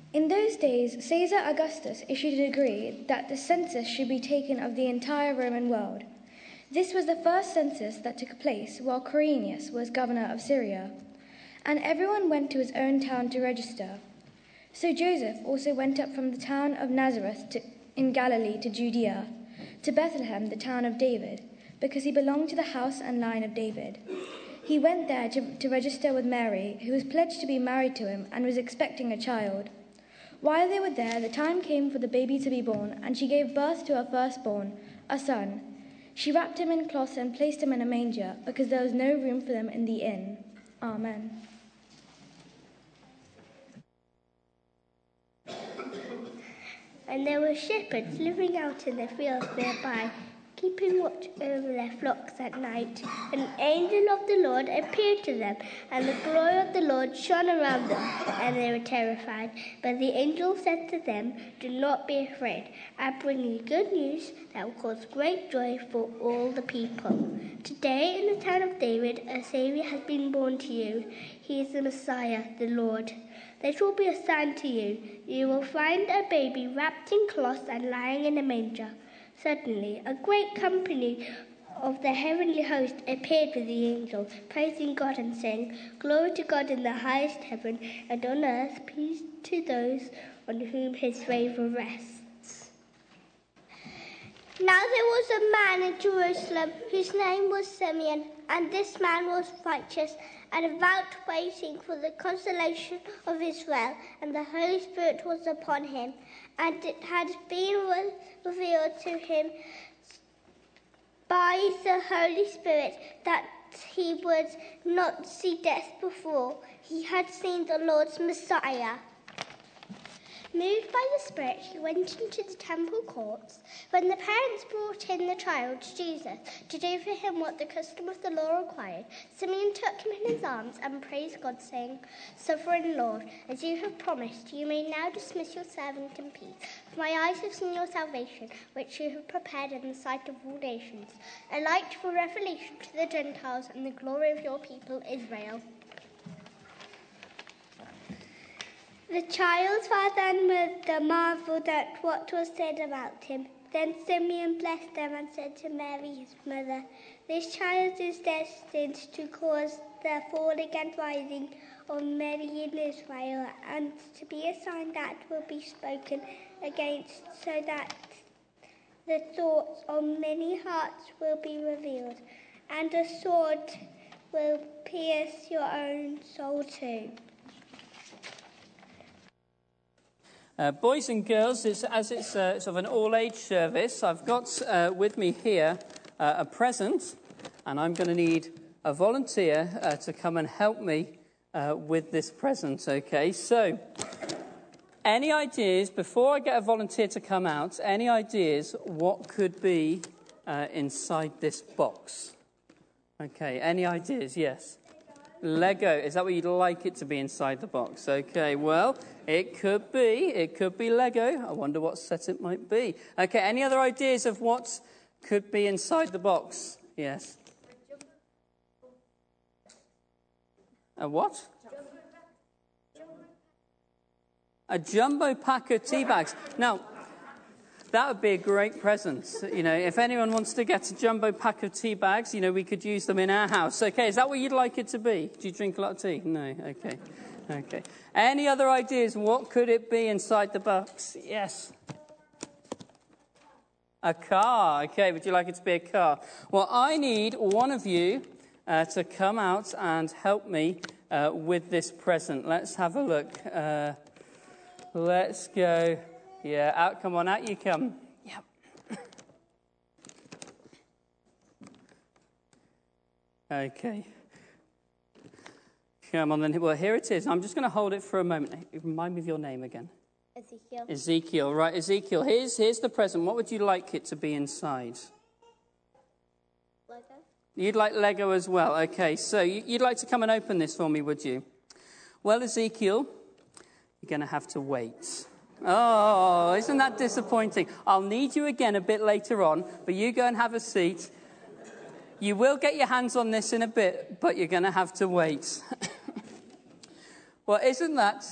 In those days, Caesar Augustus issued a decree that the census should be taken of the entire Roman world. This was the first census that took place while Quirinius was governor of Syria, and everyone went to his own town to register. So Joseph also went up from the town of Nazareth in Galilee to Judea, to Bethlehem, the town of David, because he belonged to the house and line of David. He went there to register with Mary, who was pledged to be married to him and was expecting a child. While they were there, the time came for the baby to be born, and she gave birth to her firstborn, a son. She wrapped him in cloths and placed him in a manger, because there was no room for them in the inn. Amen. And there were shepherds living out in the fields nearby, keeping watch over their flocks at night. An angel of the Lord appeared to them, and the glory of the Lord shone around them, and they were terrified. But the angel said to them, "Do not be afraid. I bring you good news that will cause great joy for all the people. Today in the town of David a Saviour has been born to you. He is the Messiah, the Lord. This will be a sign to you. You will find a baby wrapped in cloths and lying in a manger." Suddenly, a great company of the heavenly host appeared with the angel, praising God and saying, "Glory to God in the highest heaven, and on earth peace to those on whom his favour rests." Now there was a man in Jerusalem whose name was Simeon, and this man was righteous and devout, waiting for the consolation of Israel, and the Holy Spirit was upon him. And it had been revealed to him by the Holy Spirit that he would not see death before he had seen the Lord's Messiah. Moved by the Spirit, he went into the temple courts. When the parents brought in the child, Jesus, to do for him what the custom of the law required, Simeon took him in his arms and praised God, saying, "Sovereign Lord, as you have promised, you may now dismiss your servant in peace. For my eyes have seen your salvation, which you have prepared in the sight of all nations, a light for revelation to the Gentiles and the glory of your people Israel." The child's father and mother marvelled at what was said about him. Then Simeon blessed them and said to Mary, his mother, "This child is destined to cause the falling and rising of many in Israel, and to be a sign that will be spoken against, so that the thoughts of many hearts will be revealed, and a sword will pierce your own soul too." Boys and girls, it's sort of an all-age service, I've got with me here a present, and I'm going to need a volunteer to come and help me with this present, okay? So, any ideas, before I get a volunteer to come out, any ideas what could be inside this box? Okay, any ideas? Yes. Lego. Is that what you'd like it to be inside the box? Okay, well, it could be Lego. I wonder what set it might be. Okay, any other ideas of what could be inside the box? Yes. A what? A jumbo pack of tea bags. Now, that would be a great present. You know, if anyone wants to get a jumbo pack of tea bags, you know, we could use them in our house. Okay, is that what you'd like it to be? Do you drink a lot of tea? No, okay. Any other ideas? What could it be inside the box? Yes. A car. Okay, would you like it to be a car? Well, I need one of you to come out and help me with this present. Let's have a look. Let's go. Yeah, out you come. Yep. Okay. Come on then. Well, here it is. I'm just going to hold it for a moment. Remind me of your name again. Ezekiel. Right, Ezekiel. Here's the present. What would you like it to be inside? Lego. You'd like Lego as well. Okay, so you'd like to come and open this for me, would you? Well, Ezekiel, you're going to have to wait. Oh, isn't that disappointing? I'll need you again a bit later on, but you go and have a seat. You will get your hands on this in a bit, but you're going to have to wait. Well, isn't that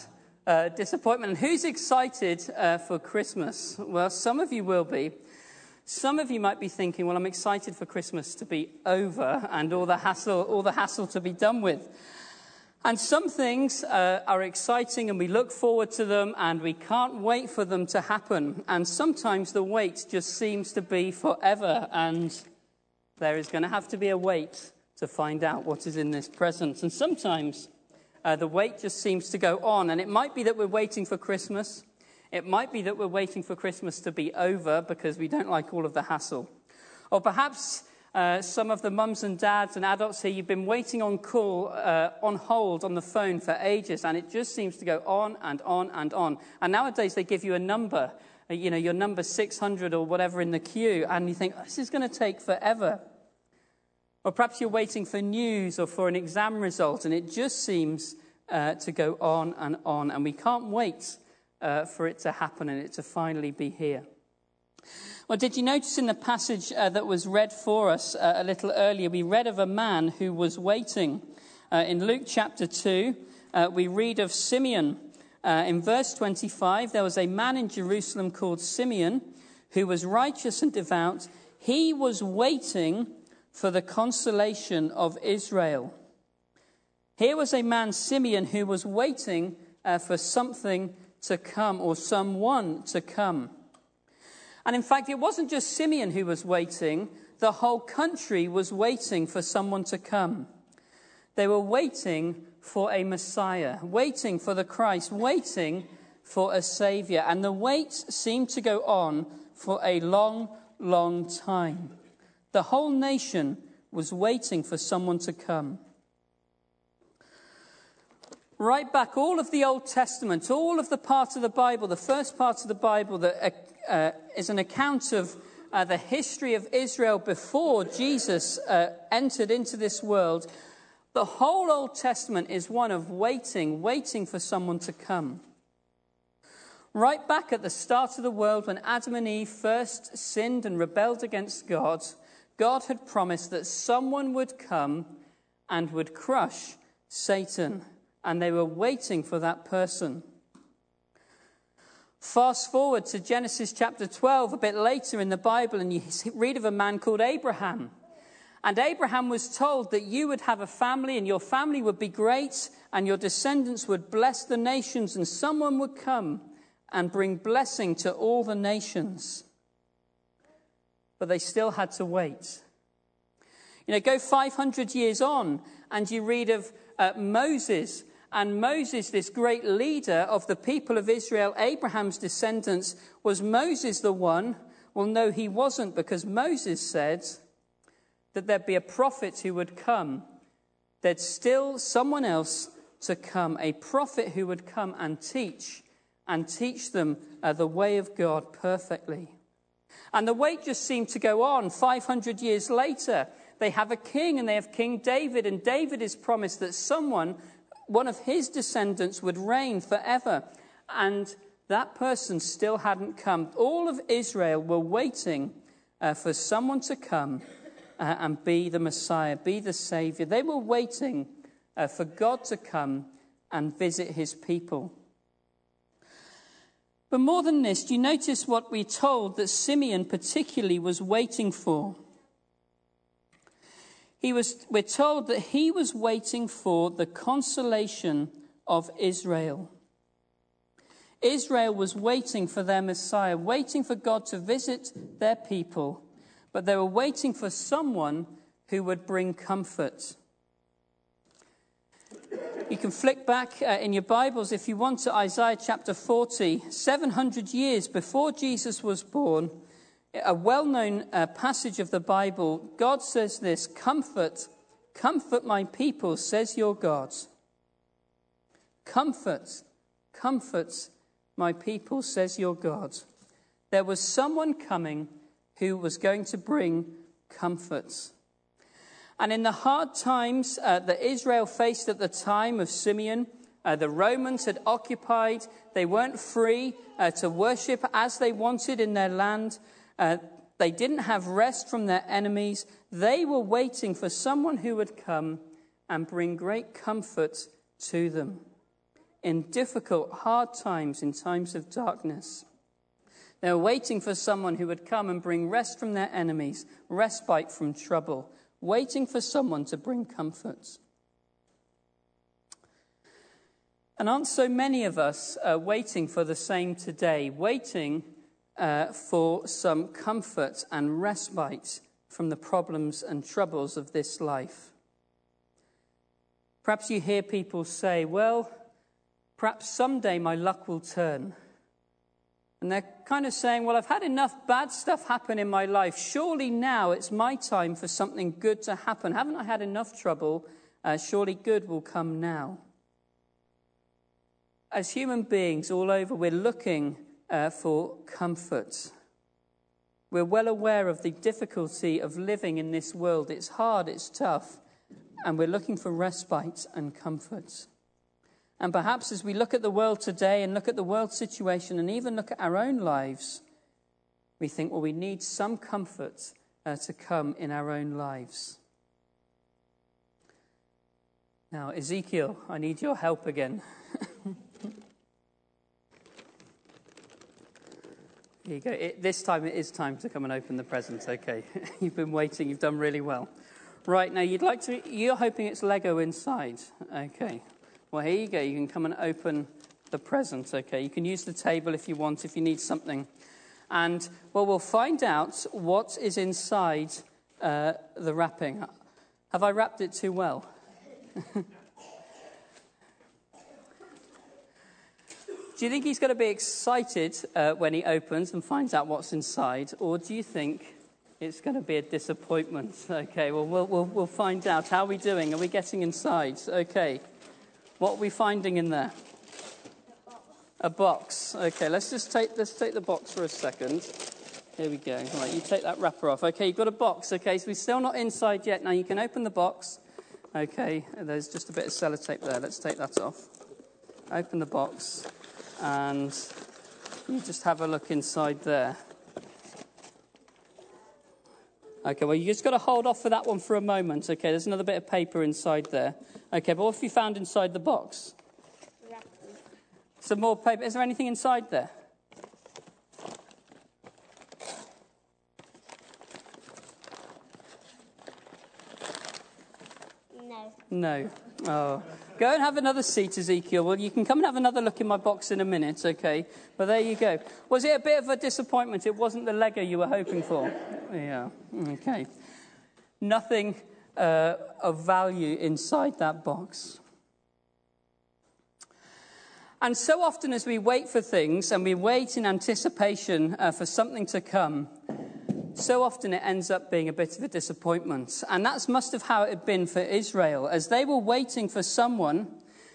disappointment. And who's excited for Christmas? Well, some of you will be. Some of you might be thinking, well, I'm excited for Christmas to be over and all the hassle to be done with. And some things are exciting and we look forward to them and we can't wait for them to happen. And sometimes the wait just seems to be forever, and there is going to have to be a wait to find out what is in this present. And sometimes the wait just seems to go on. And it might be that we're waiting for Christmas. It might be that we're waiting for Christmas to be over because we don't like all of the hassle. Or perhaps some of the mums and dads and adults here, you've been waiting on hold on the phone for ages, and it just seems to go on and on and on. And nowadays they give you a number, your number 600 or whatever in the queue, and you think, this is going to take forever. Or perhaps you're waiting for news or for an exam result, and it just seems to go on, and we can't wait for it to happen and it to finally be here. Well, did you notice in the passage that was read for us a little earlier, we read of a man who was waiting. In Luke chapter 2, we read of Simeon. In verse 25, there was a man in Jerusalem called Simeon who was righteous and devout. He was waiting for the consolation of Israel. Here was a man, Simeon, who was waiting for something to come or someone to come. And in fact, it wasn't just Simeon who was waiting. The whole country was waiting for someone to come. They were waiting for a Messiah, waiting for the Christ, waiting for a Savior. And the wait seemed to go on for a long, long time. The whole nation was waiting for someone to come. Right back, all of the Old Testament, all of the part of the Bible, the first part of the Bible that is an account of the history of Israel before Jesus entered into this world. The whole Old Testament is one of waiting for someone to come. Right back at the start of the world, when Adam and Eve first sinned and rebelled against God, God had promised that someone would come and would crush Satan. And they were waiting for that person. Fast forward to Genesis chapter 12, a bit later in the Bible, and you read of a man called Abraham. And Abraham was told that you would have a family, and your family would be great, and your descendants would bless the nations, and someone would come and bring blessing to all the nations. But they still had to wait. Go 500 years on, and you read of Moses. And Moses, this great leader of the people of Israel, Abraham's descendants, was Moses the one? Well, no, he wasn't, because Moses said that there'd be a prophet who would come. There'd still someone else to come, a prophet who would come and teach them the way of God perfectly. And the wait just seemed to go on. 500 years later, they have a king, and they have King David, and David is promised that one of his descendants would reign forever. And that person still hadn't come. All of Israel were waiting for someone to come and be the Messiah, be the Savior. They were waiting for God to come and visit his people. But more than this, do you notice what we're told that Simeon particularly was waiting for? We're told that he was waiting for the consolation of Israel. Israel was waiting for their Messiah, waiting for God to visit their people, but they were waiting for someone who would bring comfort. You can flick back in your Bibles, if you want, to Isaiah chapter 40. 700 years before Jesus was born, a well-known passage of the Bible, God says this: comfort my people, says your God. Comfort my people, says your God. There was someone coming who was going to bring comfort. And in the hard times that Israel faced at the time of Simeon, the Romans had occupied. They weren't free to worship as they wanted in their land. They didn't have rest from their enemies. They were waiting for someone who would come and bring great comfort to them. in difficult, hard times, in times of darkness. They were waiting for someone who would come and bring rest from their enemies, respite from trouble, waiting for someone to bring comfort. And aren't so many of us waiting for the same today, waiting for some comfort and respite from the problems and troubles of this life? Perhaps you hear people say, well, perhaps someday my luck will turn. And they're kind of saying, well, I've had enough bad stuff happen in my life. Surely now it's my time for something good to happen. Haven't I had enough trouble? Surely good will come now. As human beings all over, we're looking for comfort. We're well aware of the difficulty of living in this world. It's hard, it's tough, and we're looking for respite and comfort. And perhaps as we look at the world today and look at the world situation and even look at our own lives, we think, well, we need some comfort to come in our own lives. Now, Ezekiel, I need your help again. Here you go. This time it is time to come and open the present. Okay, you've been waiting. You've done really well. Right, now you're hoping it's Lego inside. Okay. Well, here you go. You can come and open the present, okay? You can use the table if you want, if you need something. And, well, we'll find out what is inside the wrapping. Have I wrapped it too well? Do you think he's going to be excited when he opens and finds out what's inside? Or do you think it's going to be a disappointment? Okay, well, we'll find out. How are we doing? Are we getting inside? Okay. What are we finding in there? A box. Okay, let's take the box for a second. Here we go. All right, you take that wrapper off. Okay, you've got a box. Okay, so we're still not inside yet. Now you can open the box. Okay, there's just a bit of sellotape there. Let's take that off. Open the box, and you just have a look inside there. Okay, well, you just got to hold off for that one for a moment. Okay, there's another bit of paper inside there. Okay, but what have you found inside the box? Some more paper. Is there anything inside there? No. Oh. Go and have another seat, Ezekiel. Well, you can come and have another look in my box in a minute, okay? But there you go. Was it a bit of a disappointment? It wasn't the Lego you were hoping for? Yeah, okay. Nothing of value inside that box. And so often as we wait for things and we wait in anticipation for something to come, so often it ends up being a bit of a disappointment. And that's must have how it had been for Israel. As they were waiting for someone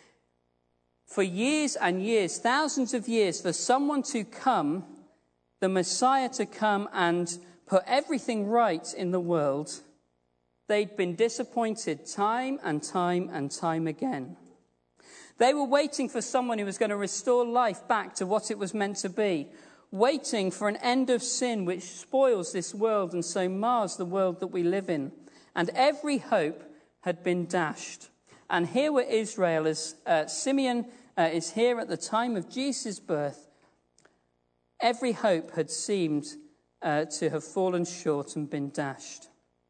for years and years, thousands of years, for someone to come, the Messiah to come and put everything right in the world, they'd been disappointed time and time and time again. They were waiting for someone who was going to restore life back to what it was meant to be, waiting for an end of sin which spoils this world and so mars the world that we live in. And every hope had been dashed. And here were Israel, as Simeon is here at the time of Jesus' birth. Every hope had seemed to have fallen short and been dashed.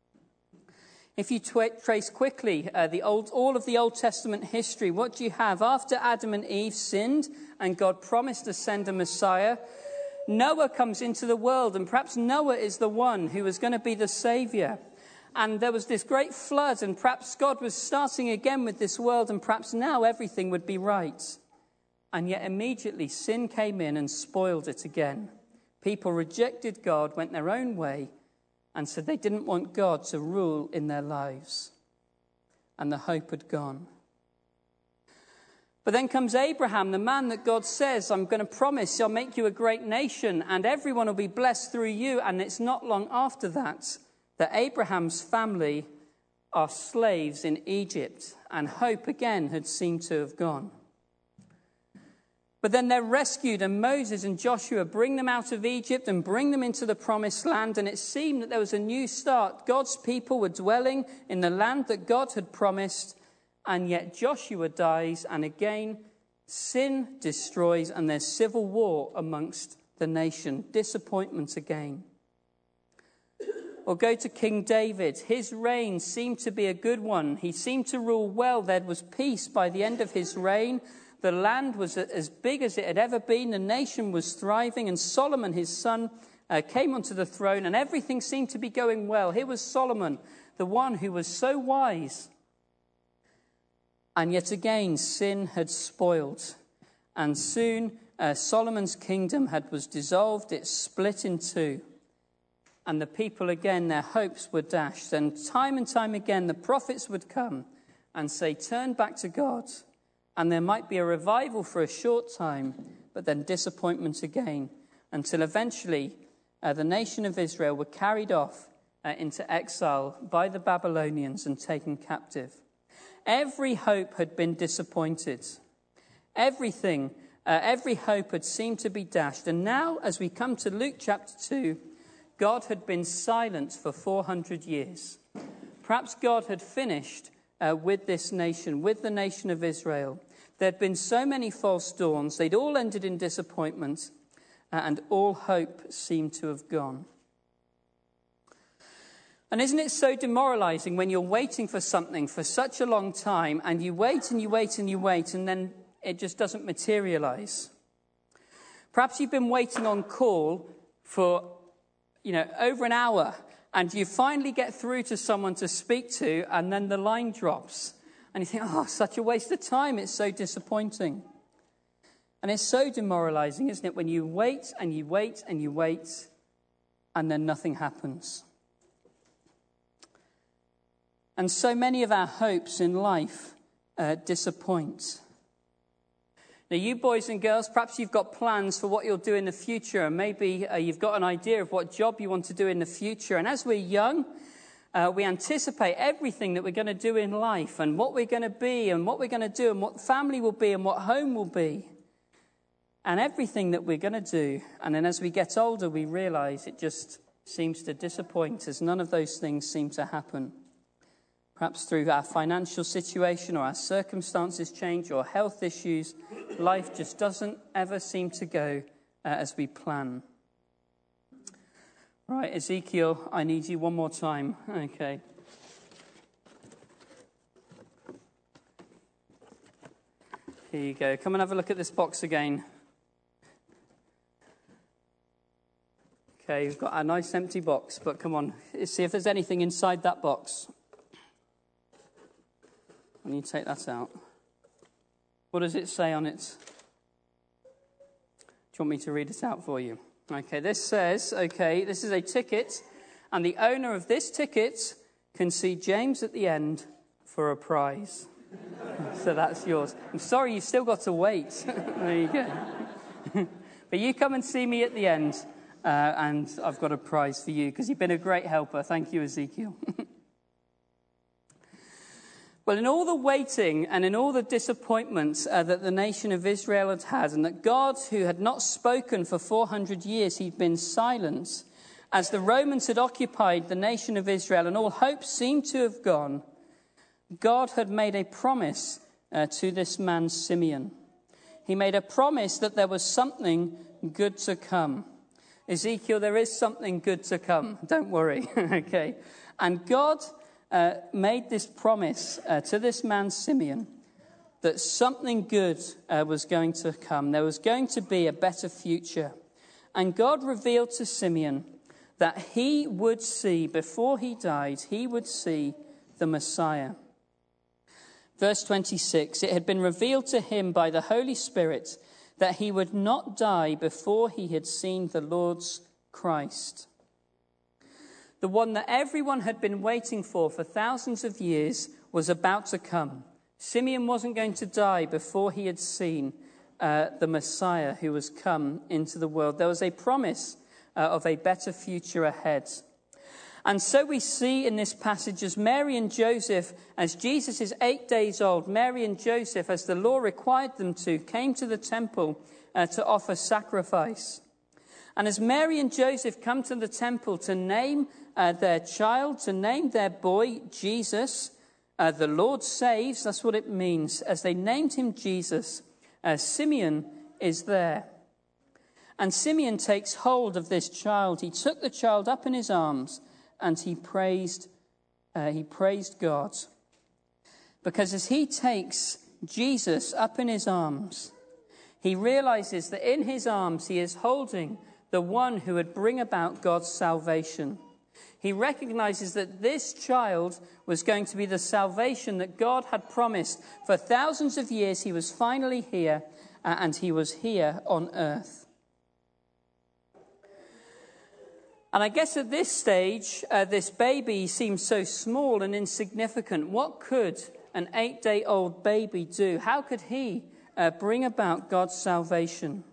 If you trace quickly all of the Old Testament history, what do you have? After Adam and Eve sinned and God promised to send a Messiah, Noah comes into the world, and perhaps Noah is the one who was going to be the Saviour. And there was this great flood, and perhaps God was starting again with this world, and perhaps now everything would be right. And yet immediately sin came in and spoiled it again. People rejected God, went their own way, and said they didn't want God to rule in their lives. And the hope had gone. But then comes Abraham, the man that God says, I'm going to promise I'll make you a great nation and everyone will be blessed through you. And it's not long after that Abraham's family are slaves in Egypt, and hope again had seemed to have gone. But then they're rescued, and Moses and Joshua bring them out of Egypt and bring them into the promised land. And it seemed that there was a new start. God's people were dwelling in the land that God had promised. And yet Joshua dies, and again Sin destroys, and there's civil war amongst the nation. Disappointment again. Or go to King David. His reign seemed to be a good one. He seemed to rule well. There was peace by the end of his reign. The land was as big as it had ever been. The nation was thriving. And Solomon, his son, came onto the throne, and everything seemed to be going well. Here was Solomon, the one who was so wise. And yet again, sin had spoiled. And soon Solomon's kingdom was dissolved. It split in two. And the people again, their hopes were dashed. And time again, the prophets would come and say, turn back to God. And there might be a revival for a short time, but then disappointment again, until eventually the nation of Israel were carried off into exile by the Babylonians and taken captive. Every hope had been disappointed. Every hope had seemed to be dashed. And now, as we come to Luke chapter 2, God had been silent for 400 years. Perhaps God had finished with this nation, with the nation of Israel. There had been so many false dawns. They'd all ended in disappointment, and all hope seemed to have gone. And isn't it so demoralizing when you're waiting for something for such a long time, and you wait and you wait and you wait, and then it just doesn't materialize? Perhaps you've been waiting on call for over an hour, and you finally get through to someone to speak to, and then the line drops. And you think, such a waste of time. It's so disappointing. And it's so demoralizing, isn't it, when you wait and you wait and you wait, and then nothing happens. And so many of our hopes in life disappoint. Now, you boys and girls, perhaps you've got plans for what you'll do in the future, and maybe you've got an idea of what job you want to do in the future. And as we're young, we anticipate everything that we're going to do in life, and what we're going to be, and what we're going to do, and what family will be, and what home will be, and everything that we're going to do. And then as we get older, we realize it just seems to disappoint, as none of those things seem to happen. Perhaps through our financial situation, or our circumstances change, or health issues, life just doesn't ever seem to go as we plan. Right, Ezekiel, I need you one more time. Okay. Here you go. Come and have a look at this box again. Okay, we've got a nice empty box, but come on, see if there's anything inside that box. When you take that out, what does it say on it? Do you want me to read it out for you? Okay, this says, this is a ticket, and the owner of this ticket can see James at the end for a prize. So that's yours. I'm sorry, you've still got to wait. There you go. But you come and see me at the end, and I've got a prize for you, because you've been a great helper. Thank you, Ezekiel. Well, in all the waiting and in all the disappointments that the nation of Israel had had, and that God, who had not spoken for 400 years, he'd been silent, as the Romans had occupied the nation of Israel and all hope seemed to have gone, God had made a promise to this man Simeon. He made a promise that there was something good to come. Ezekiel, there is something good to come. Don't worry. Okay. And God made this promise to this man Simeon that something good was going to come. There was going to be a better future. And God revealed to Simeon that he would see, before he died, he would see the Messiah. Verse 26, it had been revealed to him by the Holy Spirit that he would not die before he had seen the Lord's Christ. The one that everyone had been waiting for thousands of years was about to come. Simeon wasn't going to die before he had seen the Messiah who was come into the world. There was a promise of a better future ahead. And so we see in this passage, as Mary and Joseph, as Jesus is 8 days old, Mary and Joseph, as the law required them to, came to the temple to offer sacrifice. And as Mary and Joseph come to the temple to name their child, to name their boy Jesus, the Lord saves, that's what it means. As they named him Jesus, Simeon is there. And Simeon takes hold of this child. He took the child up in his arms and he praised God. Because as he takes Jesus up in his arms, he realizes that in his arms he is holding the one who would bring about God's salvation. He recognizes that this child was going to be the salvation that God had promised. For thousands of years he was finally here, and he was here on earth. And I guess at this stage, this baby seems so small and insignificant. What could an 8-day-old baby do? How could he bring about God's salvation?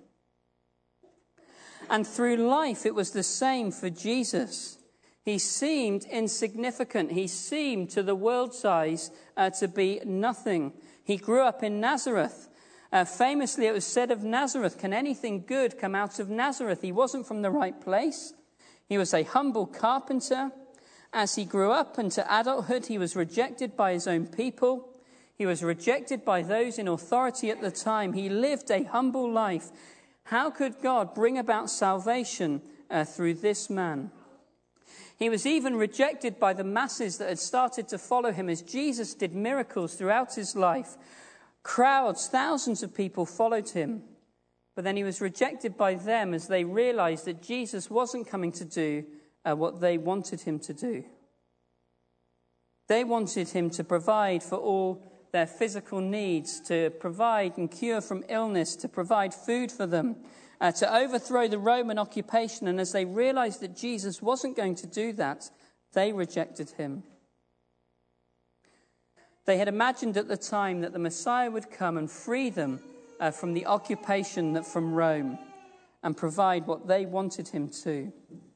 And through life, it was the same for Jesus. He seemed insignificant. He seemed, to the world's eyes, to be nothing. He grew up in Nazareth. Famously, it was said of Nazareth, can anything good come out of Nazareth? He wasn't from the right place. He was a humble carpenter. As he grew up into adulthood, he was rejected by his own people. He was rejected by those in authority at the time. He lived a humble life. How could God bring about salvation through this man? He was even rejected by the masses that had started to follow him as Jesus did miracles throughout his life. Crowds, thousands of people followed him. But then he was rejected by them as they realized that Jesus wasn't coming to do what they wanted him to do. They wanted him to provide for all their physical needs, to provide and cure from illness, to provide food for them, to overthrow the Roman occupation. And as they realized that Jesus wasn't going to do that, they rejected him. They had imagined at the time that the Messiah would come and free them from the occupation from Rome and provide what they wanted him to.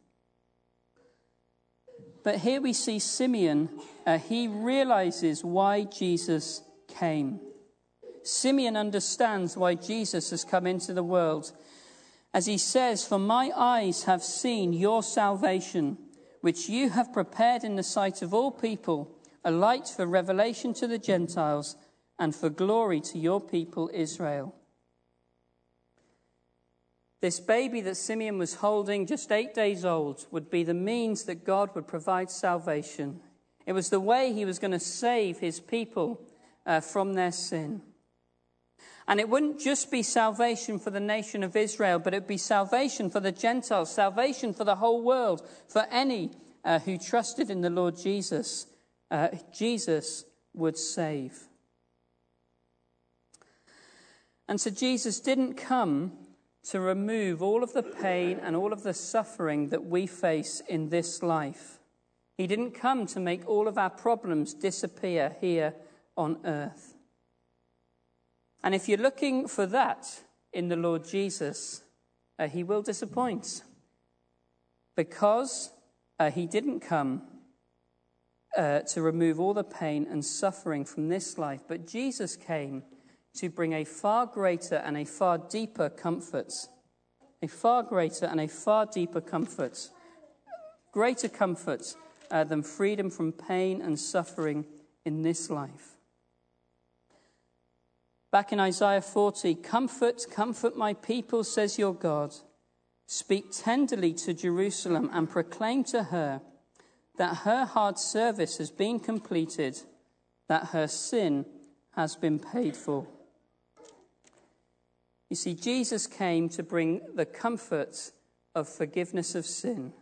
But here we see Simeon. He realizes why Jesus came. Simeon understands why Jesus has come into the world. As he says, "For my eyes have seen your salvation, which you have prepared in the sight of all people, a light for revelation to the Gentiles and for glory to your people Israel." This baby that Simeon was holding, just 8 days old, would be the means that God would provide salvation. It was the way he was going to save his people from their sin. And it wouldn't just be salvation for the nation of Israel, but it would be salvation for the Gentiles, salvation for the whole world, for any who trusted in the Lord Jesus. Jesus would save. And so Jesus didn't come to remove all of the pain and all of the suffering that we face in this life. He didn't come to make all of our problems disappear here on earth. And if you're looking for that in the Lord Jesus, he will disappoint. Because he didn't come to remove all the pain and suffering from this life, but Jesus came to bring a far greater and a far deeper comfort. A far greater and a far deeper comfort. Greater comfort than freedom from pain and suffering in this life. Back in Isaiah 40, "Comfort, comfort my people, says your God. Speak tenderly to Jerusalem and proclaim to her that her hard service has been completed, that her sin has been paid for." You see, Jesus came to bring the comfort of forgiveness of sin.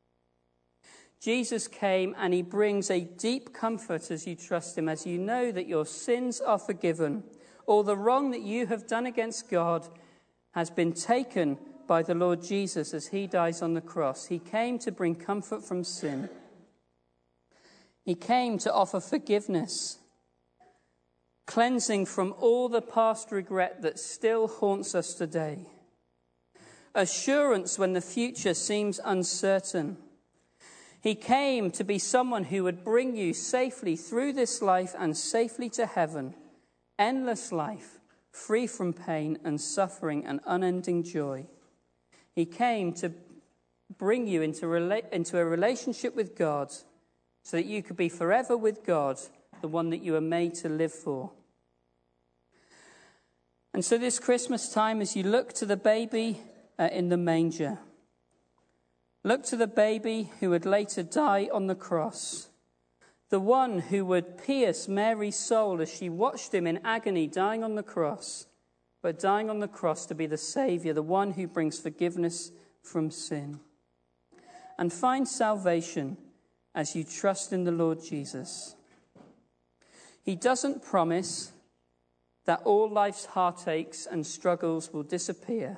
Jesus came and he brings a deep comfort as you trust him, as you know that your sins are forgiven. All the wrong that you have done against God has been taken by the Lord Jesus as he dies on the cross. He came to bring comfort from sin. He came to offer forgiveness, cleansing from all the past regret that still haunts us today. Assurance when the future seems uncertain. He came to be someone who would bring you safely through this life and safely to heaven. Endless life, free from pain and suffering and unending joy. He came to bring you into a relationship with God so that you could be forever with God, the one that you were made to live for. And so this Christmas time, as you look to the baby in the manger, look to the baby who would later die on the cross, the one who would pierce Mary's soul as she watched him in agony dying on the cross, but dying on the cross to be the Saviour, the one who brings forgiveness from sin. And find salvation as you trust in the Lord Jesus. He doesn't promise that all life's heartaches and struggles will disappear,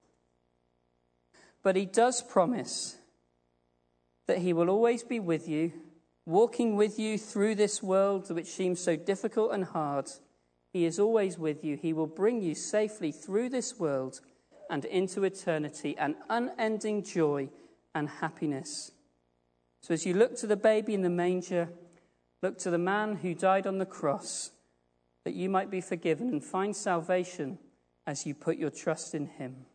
but he does promise that he will always be with you, walking with you through this world which seems so difficult and hard. He is always with you. He will bring you safely through this world and into eternity, an unending joy and happiness. So as you look to the baby in the manger, look to the man who died on the cross, that you might be forgiven and find salvation as you put your trust in him.